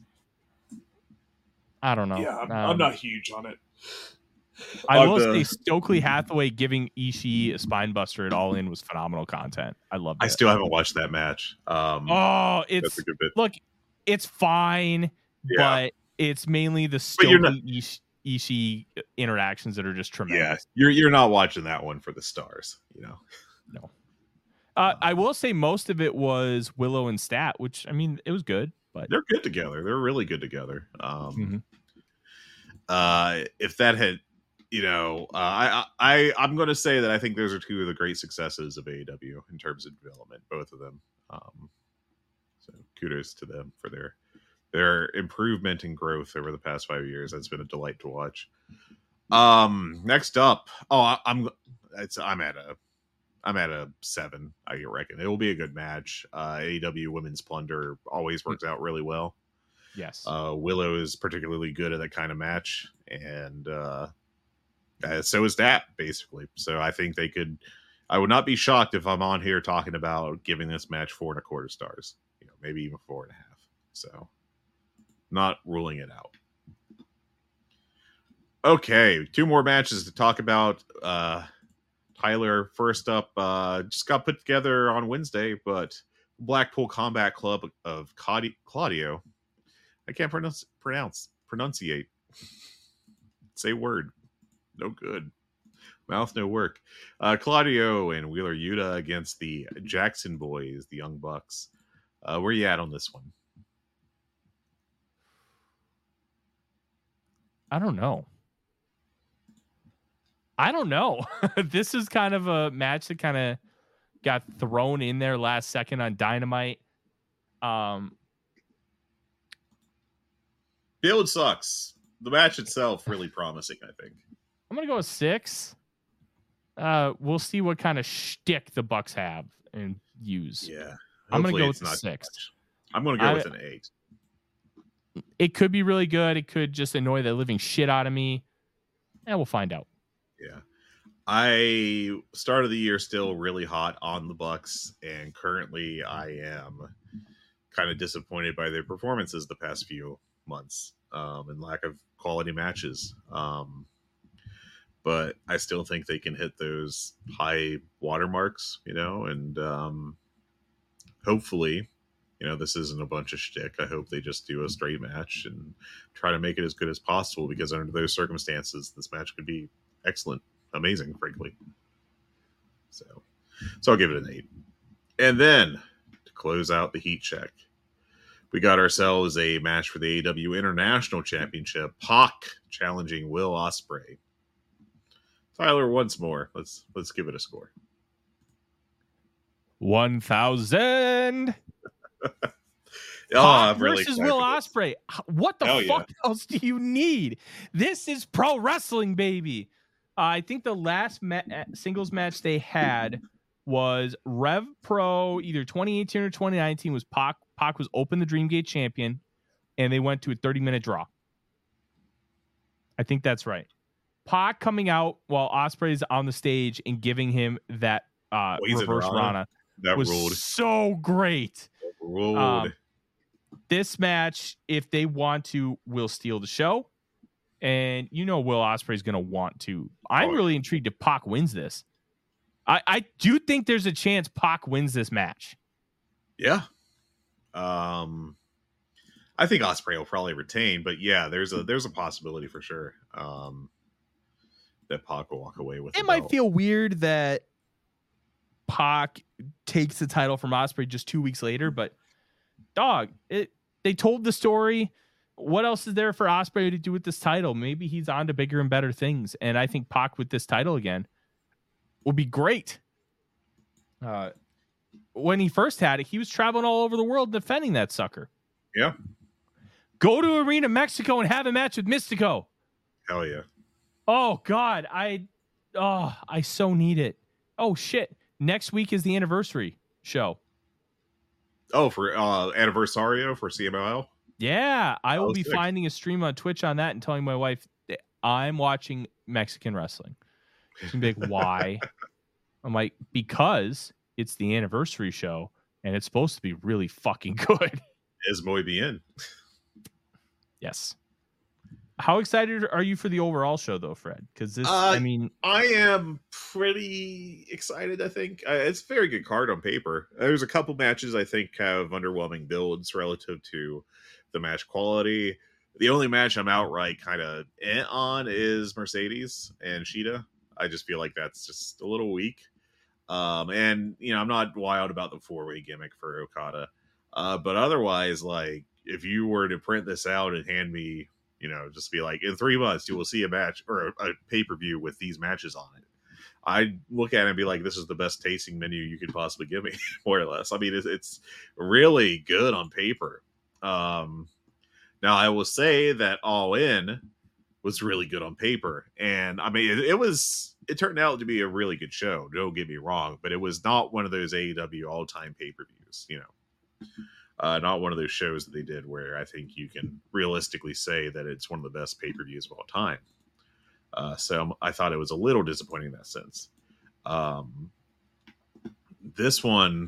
I don't know. Yeah, I'm not huge on it. I will say Stokely Hathaway giving Ishii a spine buster at All In was phenomenal content. I loved it. I still haven't watched that match. That's a good bit. Look, it's fine, but it's mainly the Stokely Ishii interactions that are just tremendous. Yeah, you're not watching that one for the stars, No. I will say most of it was Willow and Stat, which, I mean, it was good, but they're good together. They're really good together. If that had, I'm going to say that I think those are two of the great successes of AEW in terms of development, both of them. So kudos to them for their improvement and growth over the past 5 years. That's been a delight to watch. Next up, I'm at a 7. I reckon it will be a good match. AEW Women's Plunder always works out really well. Yes. Willow is particularly good at that kind of match, and so is that basically. So I think they could. I would not be shocked if I'm on here talking about giving this match 4.25 stars. Maybe even 4.5. So, not ruling it out. Okay, 2 more matches to talk about. Tyler, first up, just got put together on Wednesday, but Blackpool Combat Club of Claudio. I can't pronunciate. Say word. No good. Mouth no work. Claudio and Wheeler Yuta against the Jackson Boys, the Young Bucks. Where you at on this one? I don't know. This is kind of a match that kind of got thrown in there last second on Dynamite. Build sucks. The match itself really promising, I think. I'm gonna go with 6. We'll see what kind of shtick the Bucks have and use. Yeah, I'm gonna go with not 6. I'm gonna go with an 8. It could be really good. It could just annoy the living shit out of me. And we'll find out. Yeah. I started the year still really hot on the Bucks, and currently I am kind of disappointed by their performances the past few months, and lack of quality matches. But I still think they can hit those high watermarks, and hopefully, this isn't a bunch of shtick. I hope they just do a straight match and try to make it as good as possible, because under those circumstances, this match could be excellent, amazing, frankly. So I'll give it an 8. And then to close out the heat check, we got ourselves a match for the AEW International Championship. Pac challenging Will Ospreay. Tyler, once more, let's give it a score. 1,000. I'm really versus excited Will for this. Ospreay. What the Hell fuck else do you need? This is pro wrestling, baby. I think the last singles match they had was Rev Pro, either 2018 or 2019. Was Pac? Pac was Open the Dreamgate champion, and they went to a 30-minute draw. I think that's right. Pac coming out while Ospreay's on the stage and giving him that reverse Rana. That was ruled. so great. Ruled. This match, if they want to, will steal the show. And Will Ospreay's going to want to. I'm really intrigued if Pac wins this. I do think there's a chance Pac wins this match. Yeah. I think Ospreay will probably retain, but yeah, there's a possibility for sure that Pac will walk away with It might feel weird that Pac takes the title from Ospreay just 2 weeks later, but they told the story. What else is there for Ospreay to do with this title? Maybe he's on to bigger and better things, and I think Pac with this title again will be great. When he first had it, he was traveling all over the world defending that sucker. Yeah. Go to Arena Mexico and have a match with Mystico. Hell yeah. Oh God, I so need it. Oh shit. Next week is the anniversary show. Oh, for Anniversario for CMLL? Yeah, I will be sick. finding a stream on Twitch on that and telling my wife that I'm watching Mexican wrestling. She's gonna be like, why? I'm like, because it's the anniversary show and it's supposed to be really fucking good. Es muy bien. Yes. How excited are you for the overall show, though, Fred? Because this, I am pretty excited, I think. It's a very good card on paper. There's a couple matches I think have underwhelming builds relative to the match quality. The only match I'm outright kind of on is Mercedes and Shida. I just feel like that's just a little weak. And, I'm not wild about the 4-way gimmick for Okada. But otherwise, like, if you were to print this out and hand me, just be like, in 3 months you will see a match or a pay-per-view with these matches on it. I'd look at it and be like, this is the best tasting menu you could possibly give me, more or less. I mean, it's really good on paper. Now I will say that All In was really good on paper, and I mean, it turned out to be a really good show. Don't get me wrong, but it was not one of those AEW all-time pay-per-views, not one of those shows that they did where I think you can realistically say that it's one of the best pay-per-views of all time. So I thought it was a little disappointing in that sense. This one,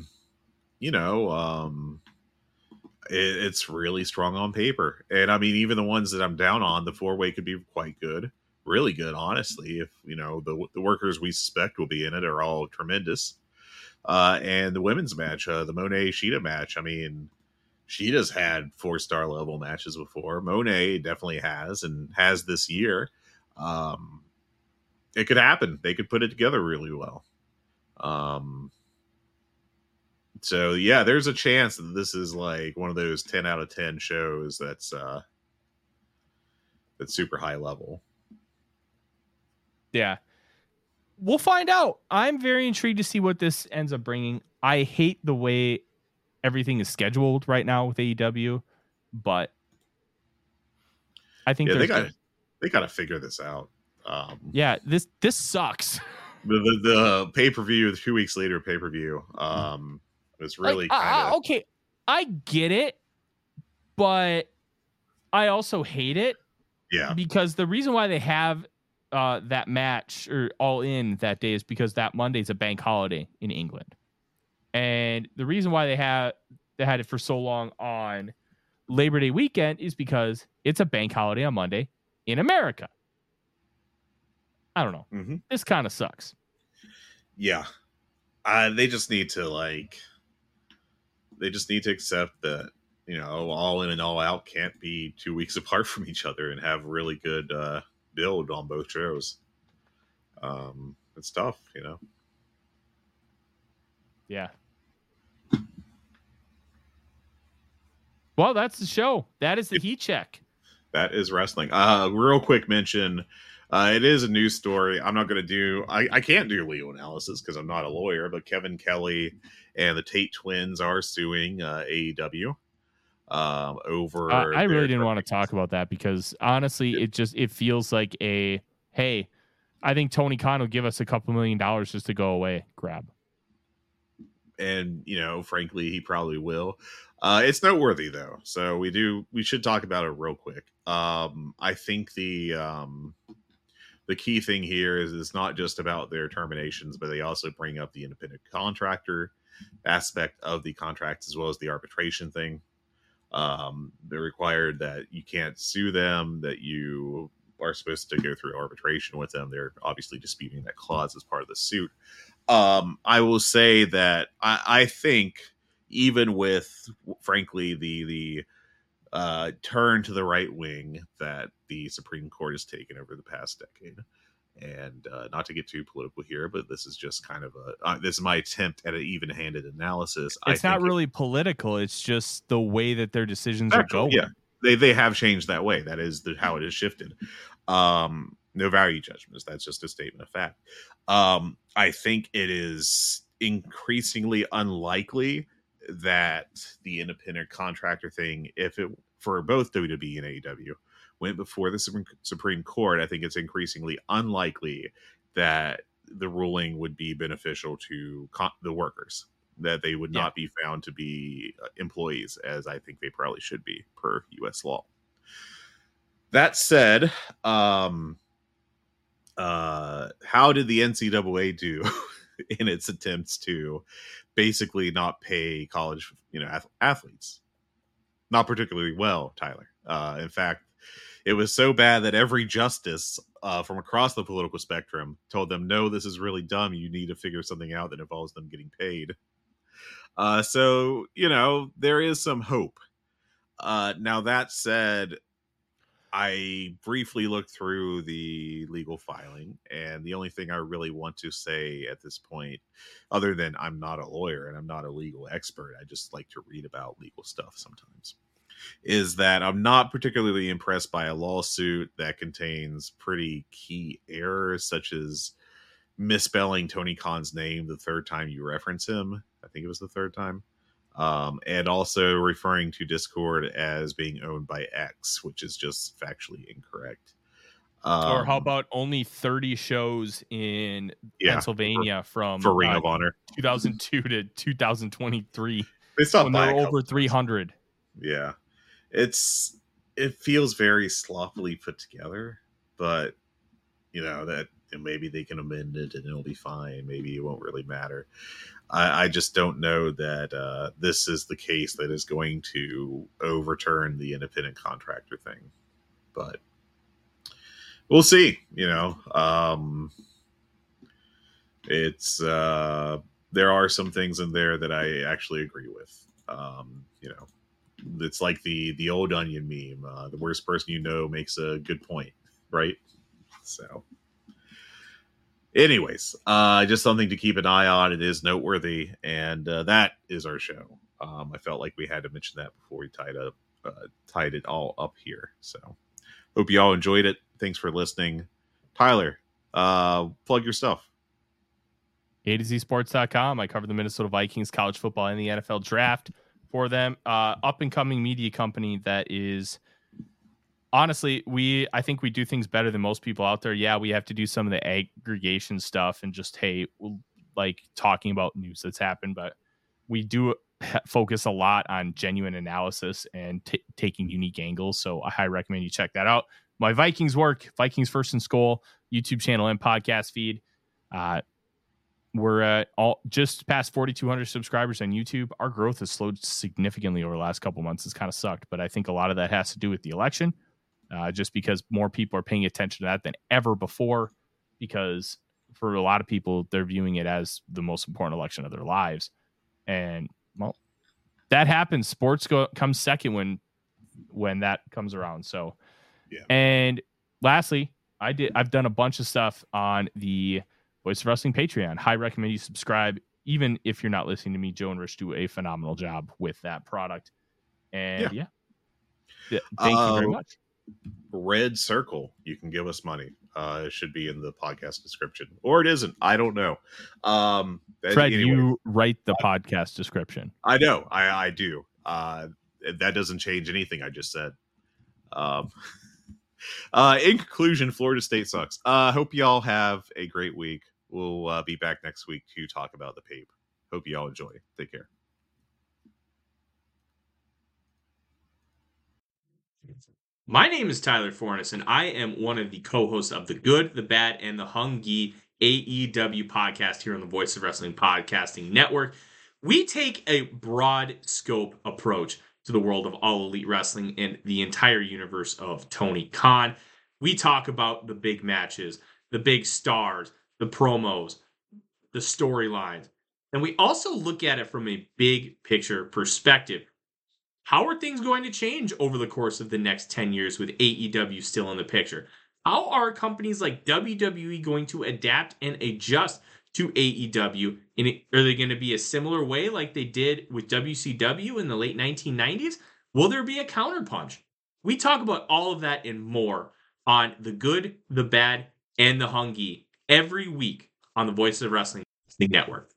it's really strong on paper. And I mean, even the ones that I'm down on, the 4-way could be quite good. Really good, honestly. If, the workers we suspect will be in it are all tremendous. And the women's match, the Monet Shida match, I mean, Shida's had 4-star level matches before. Monet definitely has, and has this year. It could happen. They could put it together really well. So yeah, there's a chance that this is like one of those 10 out of 10 shows that's super high level. Yeah. We'll find out. I'm very intrigued to see what this ends up bringing. I hate the way everything is scheduled right now with AEW, but I think they got to figure this out. Yeah, this sucks. The pay-per-view, the 2 weeks later pay-per-view, was really okay. I get it, but I also hate it. Yeah, because the reason why they have that match or All In that day is because that Monday is a bank holiday in England, and the reason why they had it for so long on Labor Day weekend is because it's a bank holiday on Monday in America. I don't know. Mm-hmm. This kind of sucks. Yeah. They just need to accept that, All In and All Out can't be 2 weeks apart from each other and have really good build on both shows. It's tough, Yeah. Well, that's the show. That is the heat check. That is wrestling. Real quick mention. It is a news story. I'm not going to do... I can't do legal analysis because I'm not a lawyer, but Kevin Kelly and the Tate twins are suing AEW over... I really didn't want to talk about that because, honestly, it feels like hey, I think Tony Khan will give us a couple $1 million just to go away. Grab. And, frankly, he probably will. It's noteworthy, though. So we should talk about it real quick. I think the key thing here is it's not just about their terminations, but they also bring up the independent contractor aspect of the contracts as well as the arbitration thing. They're required that you can't sue them, that you are supposed to go through arbitration with them. They're obviously disputing that clause as part of the suit. I will say that I think even with, frankly, the turn to the right wing that the Supreme Court has taken over the past decade. And not to get too political here, but this is just kind of this is my attempt at an even-handed analysis. It's not really political. It's just the way that their decisions are going. Yeah, they have changed that way. That is how it has shifted. No value judgments. That's just a statement of fact. I think it is increasingly unlikely that the independent contractor thing, if it for both WWE and AEW, went before the Supreme Court, I think it's increasingly unlikely that the ruling would be beneficial to the workers, that they would not be found to be employees, as I think they probably should be per U.S. law. That said, how did the NCAA do in its attempts to basically not pay college, athletes? Not particularly well, Tyler. In fact, it was so bad that every justice from across the political spectrum told them, no, this is really dumb. You need to figure something out that involves them getting paid. So, there is some hope. Now, that said, I briefly looked through the legal filing, and the only thing I really want to say at this point, other than I'm not a lawyer and I'm not a legal expert, I just like to read about legal stuff sometimes. is that I'm not particularly impressed by a lawsuit that contains pretty key errors, such as misspelling Tony Khan's name the third time you reference him. I think it was the third time. And also referring to Discord as being owned by X, which is just factually incorrect. Or how about only 30 shows in Pennsylvania for Ring of Honor 2002 to 2023? They stopped when by they're over 300. Yeah, it feels very sloppily put together, but that maybe they can amend it and it'll be fine. Maybe it won't really matter. I just don't know that this is the case that is going to overturn the independent contractor thing, but we'll see. It's there are some things in there that I actually agree with. It's like the old Onion meme. The worst person you know makes a good point, right? So anyways, just something to keep an eye on. It is noteworthy, and that is our show. I felt like we had to mention that before we tied it all up here. So hope you all enjoyed it. Thanks for listening. Tyler, plug your stuff. A2ZSports.com. I cover the Minnesota Vikings, college football, and the NFL draft for them. Up and coming media company that is honestly, I think we do things better than most people out there. Yeah, we have to do some of the aggregation stuff and just like talking about news that's happened, but we do focus a lot on genuine analysis and taking unique angles. So I highly recommend you check that out. My Vikings work, Vikings First and Skol, YouTube channel and podcast feed. We're all just past 4,200 subscribers on YouTube. Our growth has slowed significantly over the last couple months. It's kind of sucked, but I think a lot of that has to do with the election, just because more people are paying attention to that than ever before, because for a lot of people, they're viewing it as the most important election of their lives. And, well, that happens. Sports comes second when that comes around. So, yeah. And lastly, I've done a bunch of stuff on the Voice of Wrestling Patreon. Highly recommend you subscribe. Even if you're not listening to me, Joe and Rich do a phenomenal job with that product. And yeah thank you very much. Red Circle, you can give us money. It should be in the podcast description, or it isn't. I don't know. Fred, you write the podcast description. I know. I do. That doesn't change anything I just said. In conclusion, Florida State sucks. Hope y'all have a great week. We'll be back next week to talk about the PAPE. Hope y'all enjoy. Take care. My name is Tyler Fornes, and I am one of the co-hosts of the Good, the Bad, and the Hungy AEW podcast here on the Voice of Wrestling Podcasting Network. We take a broad scope approach to the world of All Elite Wrestling and the entire universe of Tony Khan. We talk about the big matches, the big stars, the promos, the storylines, and we also look at it from a big picture perspective. How are things going to change over the course of the next 10 years with AEW still in the picture? How are companies like WWE going to adapt and adjust to AEW? Are they going to be a similar way like they did with WCW in the late 1990s? Will there be a counterpunch? We talk about all of that and more on The Good, the Bad, and the Hungy every week on the Voice of Wrestling Network.